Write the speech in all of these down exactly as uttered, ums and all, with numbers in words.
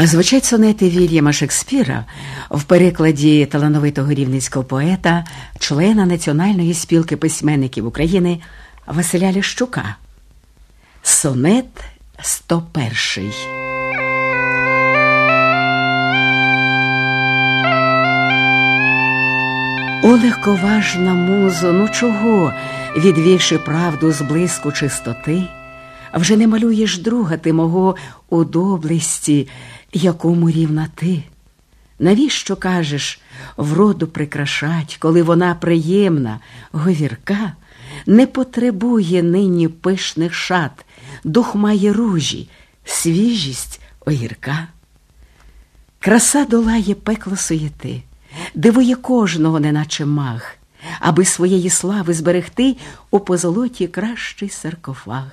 Звучать сонети Вільяма Шекспіра в перекладі талановитого рівненського поета, члена Національної спілки письменників України Василя Ліщука. Сонет сто перший. О, легковажна музо, ну чого, відвівши правду з блиску чистоти, вже не малюєш друга ти мого у доблесті, якому рівна ти? Навіщо, кажеш, вроду прикрашать, коли вона приємна, говірка, не потребує нині пишних шат, дух має ружі, свіжість огірка? Краса долає пекло суєти, дивує кожного, неначе маг, аби своєї слави зберегти у позолоті кращий саркофаг.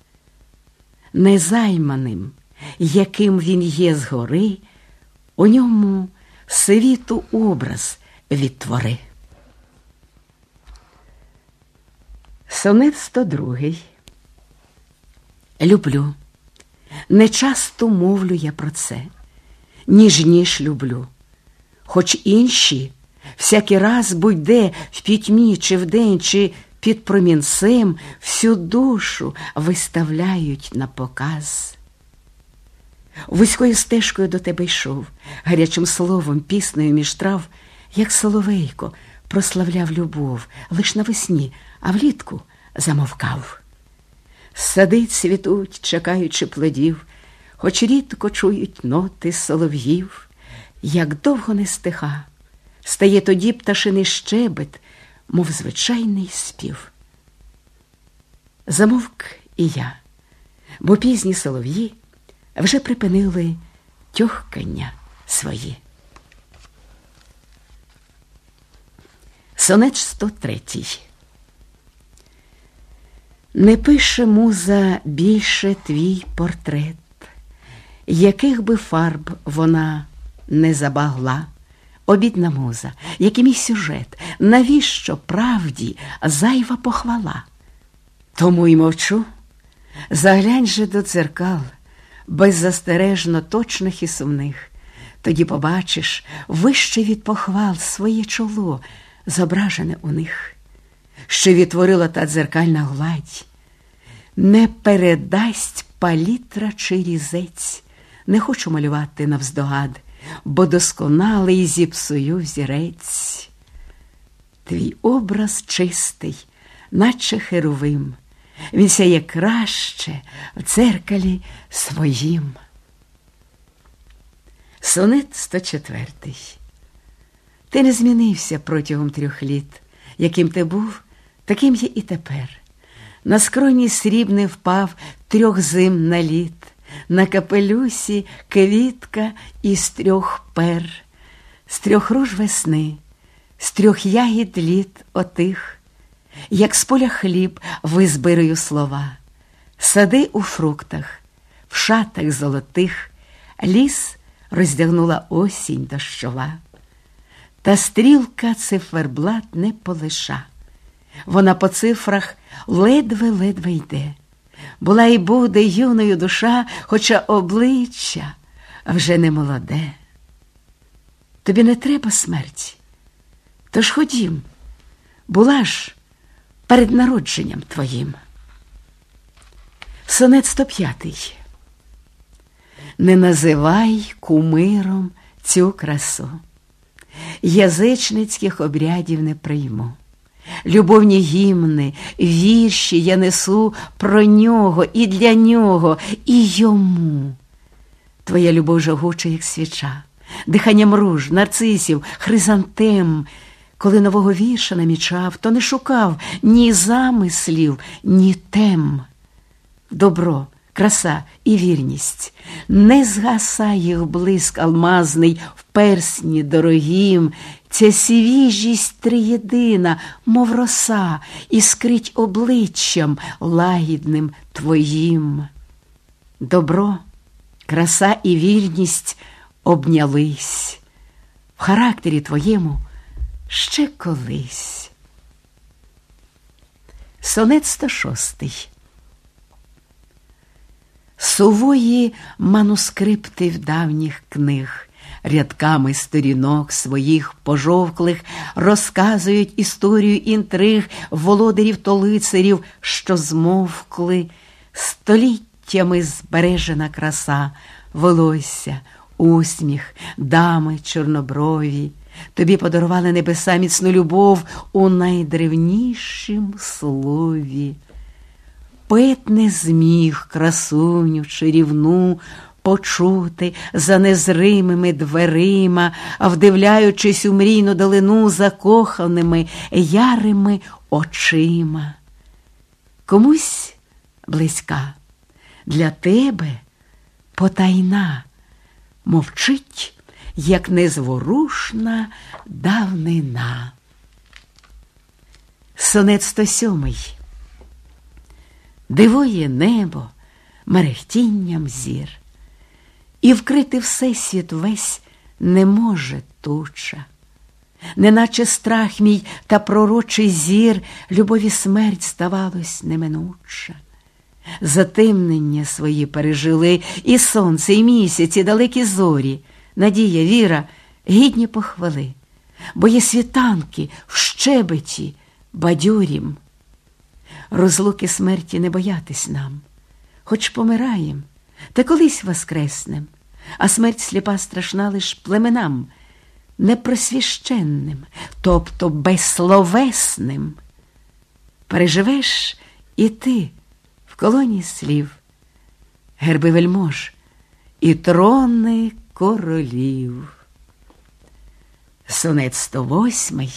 Незайманим, яким він є згори, у ньому світу образ відтвори. Сонет сто другий. Люблю, не часто мовлю я про це, ніжніш люблю, хоч інші всякий раз будь-де в пітьмі чи вдень, чи під промінцем всю душу виставляють на показ. Вузькою стежкою до тебе йшов, гарячим словом, піснею між трав, як соловейко прославляв любов, лиш навесні, а влітку замовкав. Сади цвітуть, чекаючи плодів, хоч рідко чують ноти солов'їв. Як довго не стиха, стає тоді пташиний щебет, мов звичайний спів. Замовк і я, бо пізні солов'ї вже припинили тьохкання свої. Сонет сто третій. Не пише муза більше твій портрет, яких би фарб вона не забагла. О, бідна муза, який мій сюжет, навіщо правді зайва похвала? Тому й мовчу. Заглянь же до дзеркал, беззастережно точних і сумних. Тоді побачиш вище від похвал своє чоло, зображене у них. Що відтворила та дзеркальна гладь, не передасть палітра чи різець. Не хочу малювати навздогад, бо досконалий зіпсую взірець. Твій образ чистий, наче херовим, він сяє краще в дзеркалі своїм. Сонет сто четвертий. Ти не змінився протягом трьох літ, яким ти був, таким є і тепер. На скроні срібний впав трьох зим на літ, на капелюсі квітка із трьох пер, з трьох руж весни, з трьох ягід літ отих, як з поля хліб визбираю слова. Сади у фруктах, в шатах золотих, ліс роздягнула осінь дощова. Та стрілка циферблат не полиша, вона по цифрах ледве-ледве йде. Була й буде юною душа, хоча обличчя вже не молоде. Тобі не треба смерті, тож ходім, була ж перед народженням твоїм. Сонет сто п'ятий. Не називай кумиром цю красу, язичницьких обрядів не прийму. Любовні гімни, вірші я несу про нього і для нього, і йому. Твоя любов жагуча, як свіча, диханням руж, нарцисів, хризантем. Коли нового вірша намічав, то не шукав ні замислів, ні тем. Добро, краса і вірність, не згаса їх блиск алмазний в персні дорогім. Ця свіжість триєдина, мов роса, іскрить обличчям лагідним твоїм. Добро, краса і вірність обнялись в характері твоєму ще колись. Сонет сто шостий. Сувої манускриптів давніх книг рядками сторінок своїх пожовклих розказують історію інтриг володарів то лицарів, що змовкли. Століттями збережена краса, волосся, усміх, дами чорноброві. Тобі подарували небеса міцну любов у найдревнішім слові. Поет не зміг красуню чарівну почути за незримими дверима, а вдивляючись у мрійну долину закоханими ярими очима. Комусь близька, для тебе потайна, мовчить, як незворушна давнина. Сонет сто сьомий. Дивує небо мерехтінням зір, і вкрити всесвіт весь не може туча. Неначе страх мій та пророчий зір, любові смерть здавалось неминуча. Затемнення свої пережили і сонце, і місяць, і далекі зорі. Надія, віра гідні похвали, бо є світанки в щебеті бадьорім. Розлуки смерті не боятись нам, хоч помираєм, та колись воскреснем, а смерть сліпа страшна лиш племенам непросвященним, тобто безсловесним. Переживеш і ти в колоні слів, герби вельмож і трони королів. Сонет сто восьмий.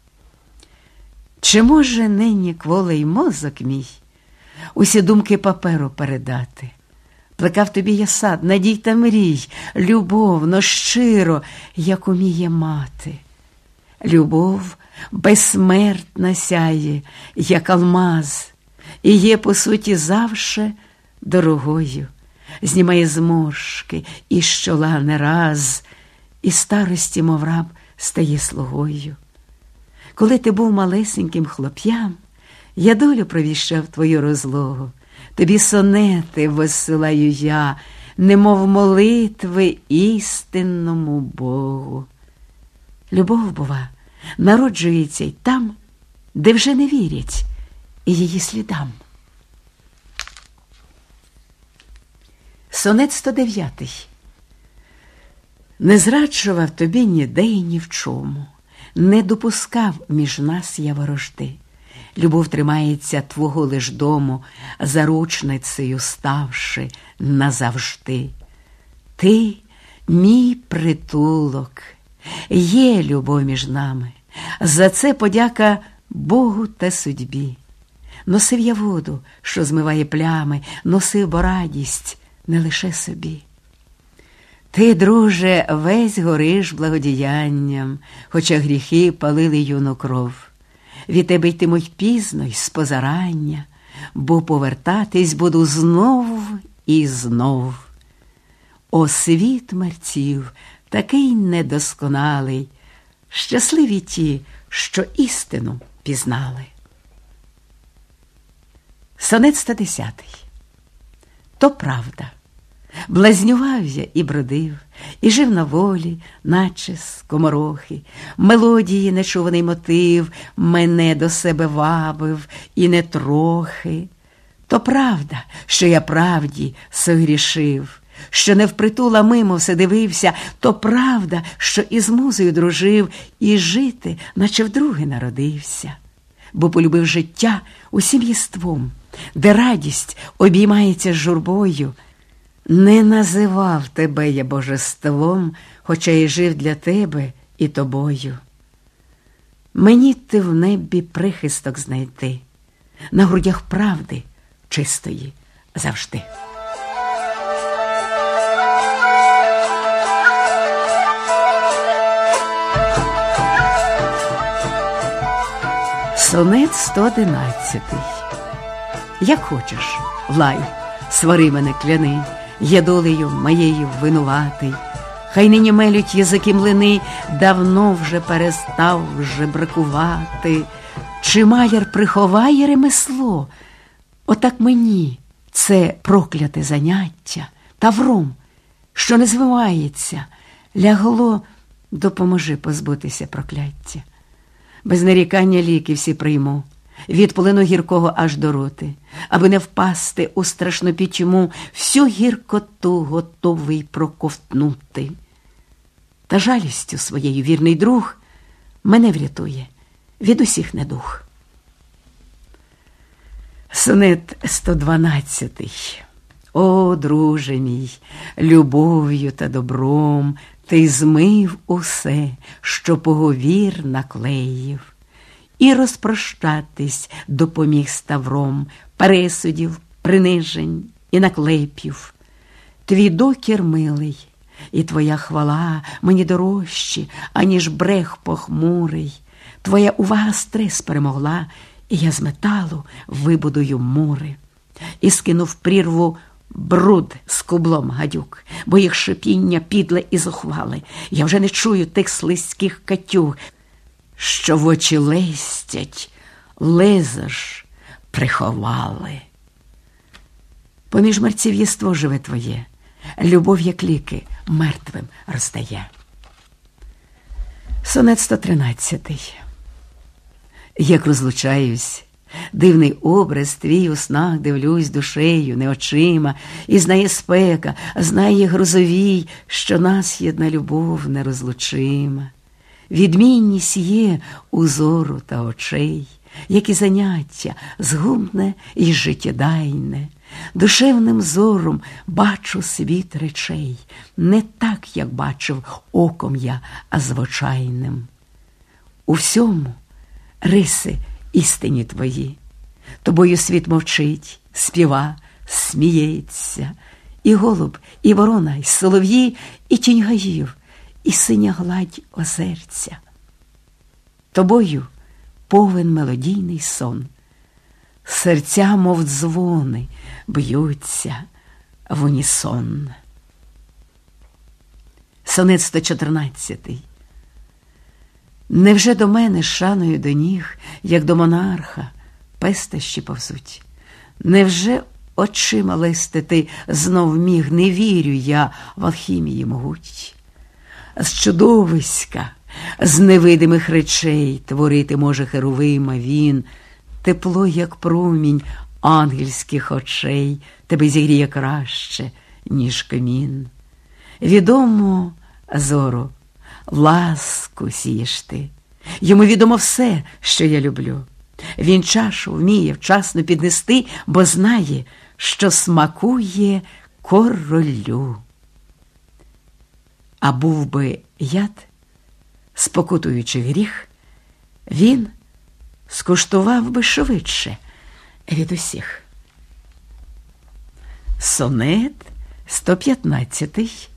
Чи може нині кволий мозок мій усі думки паперу передати? Плекав тобі я сад, надій та мрій, любовно, щиро, як уміє мати. Любов безсмертна сяє, як алмаз, і є, по суті, завше дорогою. Знімає зморшки і з чола не раз, і старості, мов раб, стає слугою. Коли ти був малесеньким хлоп'ям, я долю провіщав твою розлогу. Тобі сонети висилаю я, немов молитви істинному Богу. Любов, бува, народжується й там, де вже не вірять і її слідам. Сонет сто дев'ятий. Не зраджував тобі ніде й ні в чому, не допускав між нас я ворожди. Любов тримається твого лиш дому, заручницею ставши назавжди. Ти мій притулок, є любов між нами, за це подяка Богу та судьбі. Носив я воду, що змиває плями, носив бо радість не лише собі. Ти, друже, весь гориш благодіянням, хоча гріхи палили юну кров. Від тебе йтимуть пізно й спозарання, бо повертатись буду знов і знов. О, світ мерців, такий недосконалий, щасливі ті, що істину пізнали. Сонет сто десятий. То правда. Блазнював я і бродив, і жив на волі, наче скоморохи. Мелодії нечуваний мотив мене до себе вабив, і не трохи. То правда, що я правді согрішив, що не впритула мимо все дивився, то правда, що із музою дружив, і жити, наче вдруге народився. Бо полюбив життя усім єством, де радість обіймається з журбою. Не називав тебе я божеством, хоча й жив для тебе і тобою. Мені ти в небі прихисток знайти, на грудях правди чистої завжди. Сонет сто одинадцятий. Як хочеш, лай, свари мене, кляни, я долею моєю винуватий. Хай нині мелють язики млини, давно вже перестав вже бракувати. Чи маляр приховає ремесло? Отак мені це прокляте заняття, тавром, що не звивається, лягло, допоможи позбутися прокляття. Без нарікання ліки всі прийму, від полину гіркого аж до роти, аби не впасти у страшну пітьму, всю гіркоту готовий проковтнути. Та жалістю своєю вірний друг мене врятує від усіх недуг. Сонет сто дванадцятий. О, друже мій, любов'ю та добром ти змив усе, що поговір наклеїв, і розпрощатись допоміг ставром пересудів, принижень і наклепів. Твій докір милий, і твоя хвала мені дорожчі, аніж брех похмурий. Твоя увага стрес перемогла, і я з металу вибудую мури. І скинув прірву бруд з кублом гадюк, бо їх шипіння підле і зухвале. Я вже не чую тих слизьких катюг, що в очі лестять, леза ж приховали. Поміж мерців єство живе твоє, любов, як ліки, мертвим роздає. Сонет сто тринадцятий. Як розлучаюсь, дивний образ твій у снах дивлюсь душею, не очима, і знає спека, знає грозовій, що нас єдна любов нерозлучима. Відмінність є узору та очей, як і заняття згубне і життєдайне. Душевним зором бачу світ речей, не так, як бачив оком я, а звичайним. У всьому риси істині твої, тобою світ мовчить, співа, сміється, і голуб, і ворона, і солов'ї, і тінь гаїв, і синя гладь озерця. Тобою повен мелодійний сон, серця, мов дзвони, б'ються в унісон. Сонет сто чотирнадцятий. Невже до мене шаною до ніг, як до монарха, пестощі повзуть? Невже очима листи ти знов міг? Не вірю я в алхімії могуть. З чудовиська, з невидимих речей творити може херовима він. Тепло, як промінь ангельських очей, тебе зігріє краще, ніж камін. Відомо, зору, ласку сієш ти. Йому відомо все, що я люблю. Він чашу вміє вчасно піднести, бо знає, що смакує королю. А був би яд, спокутуючи гріх, він скуштував би швидше від усіх. Сонет сто п'ятнадцятий.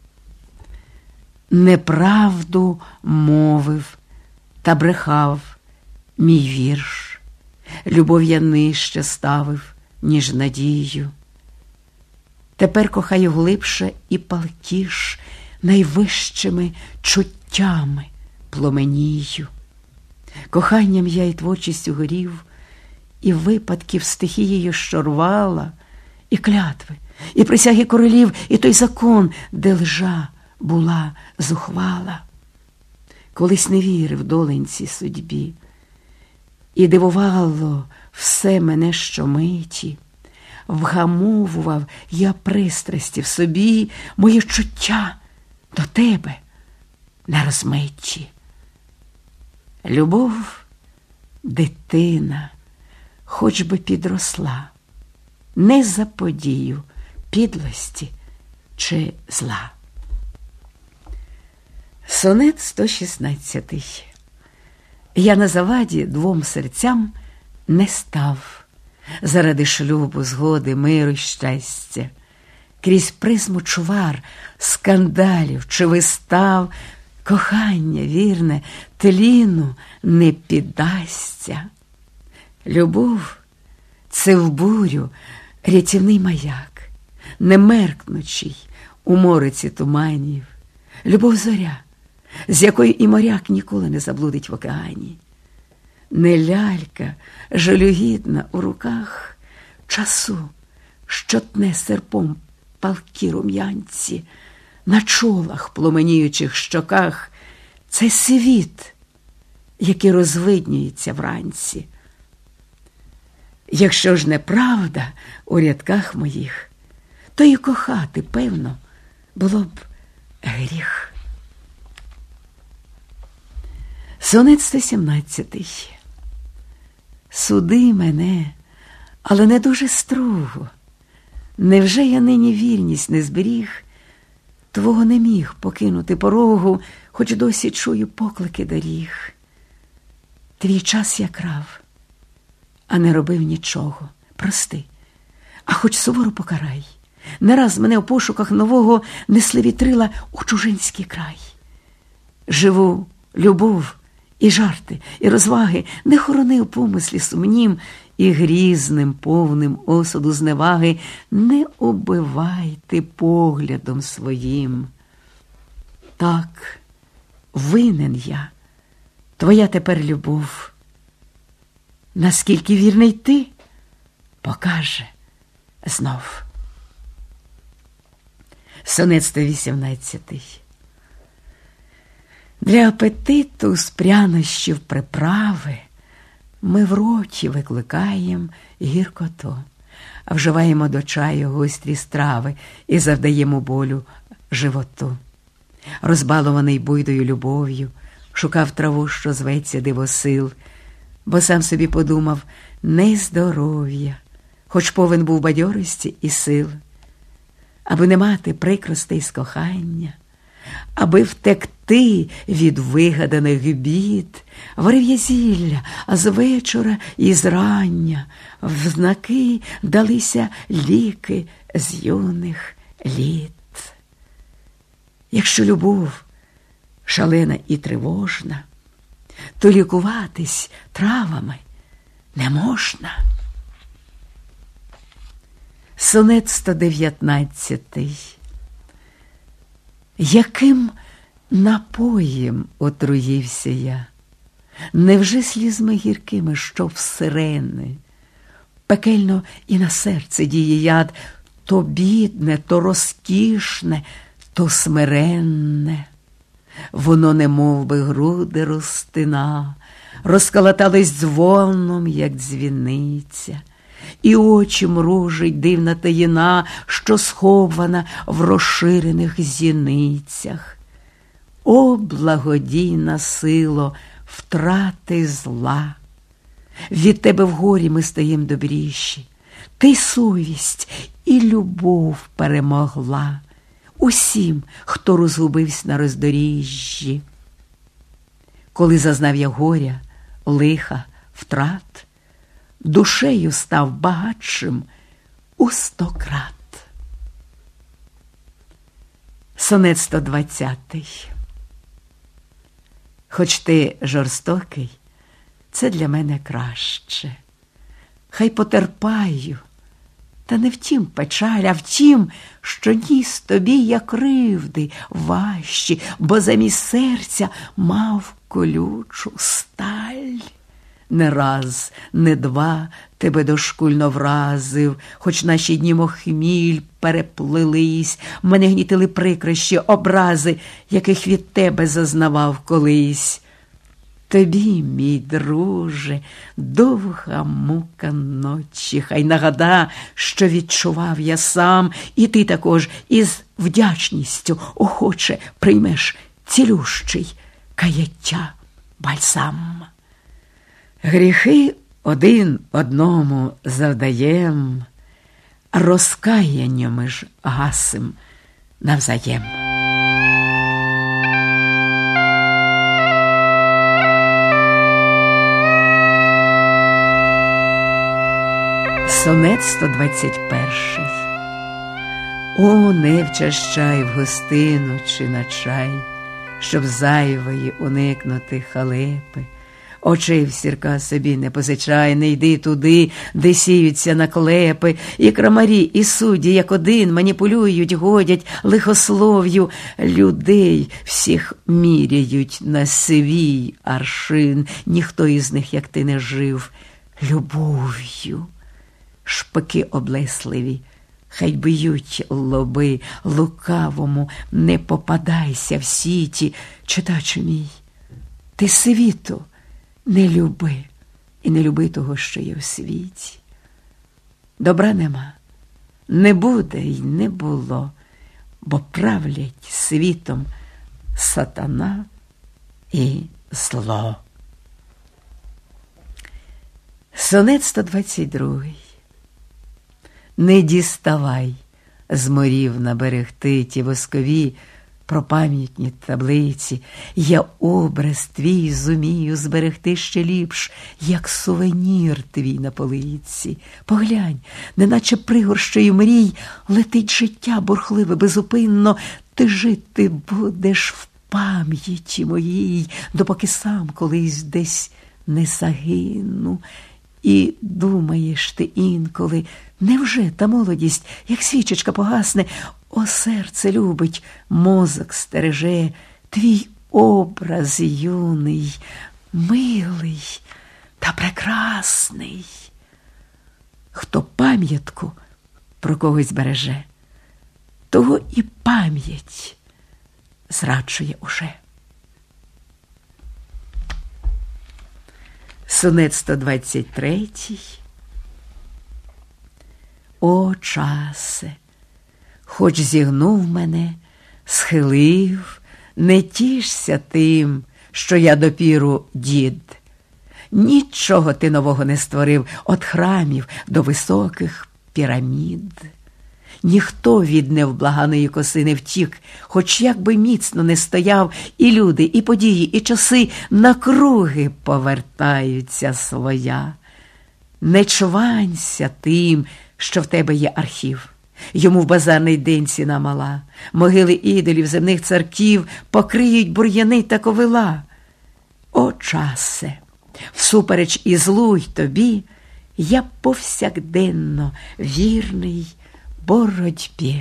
Неправду мовив та брехав мій вірш, любов я нижче ставив, ніж надію. Тепер кохаю глибше і палкіш, найвищими чуттями пломенію. Коханням я і творчістю горів, і випадків стихією, що рвала, і клятви, і присяги королів, і той закон, де лжа була зухвала. Колись не вірив доленці судьбі, і дивувало все мене щомиті. Вгамовував я пристрасті в собі, мої чуття до тебе на розмитті. Любов, дитина, хоч би підросла, не за подію підлості чи зла. Сонет сто шістнадцятий. Я на заваді двом серцям не став, заради шлюбу, згоди, миру й щастя. Крізь призму чвар, скандалів чи вистав, кохання вірне тліну не піддасться. Любов – це в бурю рятівний маяк, не меркнучий у мориці туманів. Любов – зоря, з якої і моряк ніколи не заблудить в океані. Не лялька жалюгідна у руках часу, що тне серпом палкі рум'янці, на чолах, пломеніючих щоках, це світ, який розвиднюється вранці. Якщо ж неправда у рядках моїх, то і кохати, певно, було б гріх. Сонет сто сімнадцятий. Суди мене, але не дуже строго. Невже я нині вірність не зберіг? Твого не міг покинути порогу, хоч досі чую поклики доріг. Твій час я крав, а не робив нічого. Прости, а хоч суворо покарай. Не раз мене у пошуках нового несли вітрила у чужинський край. Живу любов і жарти, і розваги не хорони у помислі сумнім, і грізним, повним осуду зневаги не убивайте поглядом своїм. Так, винен я, твоя тепер любов. Наскільки вірний ти, покаже знов. Сонет сто вісімнадцятий. Для апетиту з прянощів приправи ми в роті викликаєм гіркоту, а вживаємо до чаю гострі страви і завдаємо болю животу. Розбалований буйдою любов'ю, шукав траву, що зветься дивосил, бо сам собі подумав не здоров'я, хоч повен був бадьорості і сил. Аби не мати прикростей з кохання, аби втекти від вигаданих бід, варив я зілля, а з вечора і з рання в знаки далися ліки з юних літ. Якщо любов шалена і тривожна, то лікуватись травами не можна. Сонет сто дев'ятнадцятий. Яким напоєм отруївся я? Невже слізьми гіркими, що в сирени? Пекельно і на серце діє яд, то бідне, то розкішне, то смиренне. Воно немов би груди розтина, розколотались дзвоном, як дзвіниця, і очі мружить дивна таїна, що схована в розширених зіницях. О, благодійна сило втрати зла! Від тебе в горі ми стаєм добріші. Ти совість і любов перемогла усім, хто розгубився на роздоріжжі. Коли зазнав я горя, лиха, втрат, душею став багатшим у сто крат. Сонет сто двадцятий. Хоч ти жорстокий, це для мене краще. Хай потерпаю, та не втім печаль, а втім, що ніс тобі я кривди важчі, бо замість серця мав колючу сталь. Не раз, не два тебе дошкульно вразив, хоч наші дні мохміль переплились, мене гнітили прикрощі, образи, яких від тебе зазнавав колись. Тобі, мій друже, довга мука ночі, хай нагада, що відчував я сам, і ти також із вдячністю охоче приймеш цілющий каяття бальзам. Гріхи один одному завдаєм, розкаяннями ж гасим навзаєм. Сонет сто двадцять перший. О, не вчащай в гостину чи на чай, щоб зайвої уникнути халепи. Очей в сірка собі не позичай, не йди туди, де сіються наклепи, і крамарі, і судді, як один, маніпулюють, годять лихослов'ю, людей всіх міряють на свій аршин, ніхто із них, як ти, не жив любов'ю. Шпики облесливі Хай б'ють лоби, лукавому не попадайся в сіті. Читачу мій, ти світу не люби і не люби того, що є в світі. Добра нема, не буде й не було, бо правлять світом сатана і зло. Сонет сто двадцять другий. Не діставай з морів наберегти ті воскові пропам'ятні таблиці. Я образ твій зумію зберегти ще ліпш, як сувенір твій на полиці. Поглянь, неначе пригорщою мрій летить життя бурхливе безупинно. Ти жити будеш в пам'яті моїй, допоки сам колись десь не загину. І думаєш ти інколи, невже та молодість, як свічечка погасне, о, серце любить, мозок стереже, твій образ юний, милий та прекрасний. Хто пам'ятку про когось береже, того і пам'ять зраджує уже. Сонет сто двадцять третій. О, часе, хоч зігнув мене, схилив, не тішся тим, що я допіру дід. Нічого ти нового не створив, от храмів до високих пірамід. Ніхто від невблаганої коси не втік, хоч як би міцно не стояв, і люди, і події, і часи на круги повертаються своя. Не чванься тим, що в тебе є архів. Йому в базарний день ціна мала. Могили ідолів земних царків покриють бур'яни та ковила. О, часе, всупереч і злу й тобі, я повсякденно вірний боротьбі.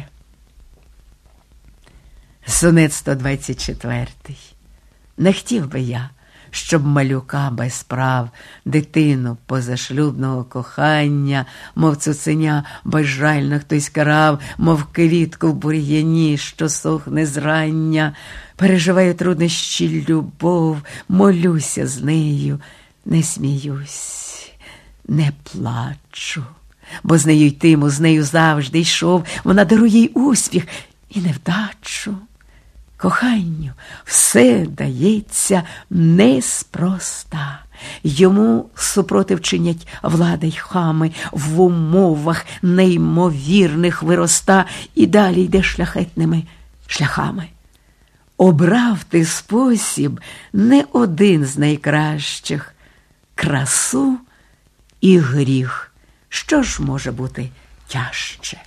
Сонет сто двадцять четвертий. Не хотів би я, щоб малюка без прав, дитину позашлюбного кохання, мов цуценя безжально хтось карав, мов квітку в бур'яні, що сохне зрання. Переживаю труднощі любов, молюся з нею, не сміюсь, не плачу. Бо з нею йтиму, з нею завжди йшов, вона дарує й успіх і невдачу. Коханню все дається неспроста. Йому супротив чинять влада й хами, в умовах неймовірних вироста і далі йде шляхетними шляхами. Обрав ти спосіб не один з найкращих – красу і гріх. Що ж може бути тяжче?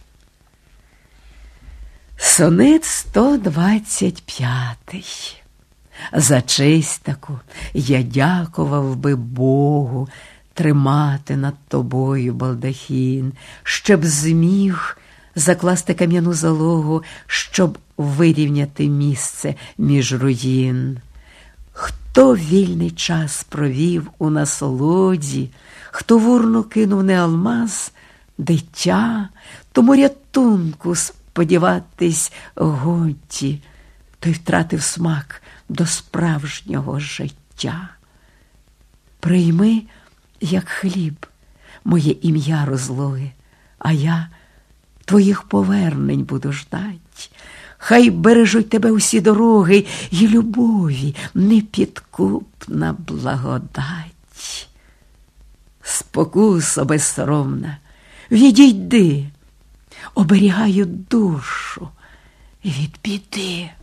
Сонет сто двадцять п'ятий. За честь таку я дякував би Богу тримати над тобою балдахін, щоб зміг закласти кам'яну залогу, щоб вирівняти місце між руїн. Хто вільний час провів у насолоді, хто в урну кинув не алмаз, дитя, тому рятунку сподіватись годі, той втратив смак до справжнього життя. Прийми, як хліб, моє ім'я розлоги, а я твоїх повернень буду ждать. Хай бережуть тебе усі дороги і любові непідкупна благодать. Спокусо безсоромна, відійди, оберігаю душу від біди.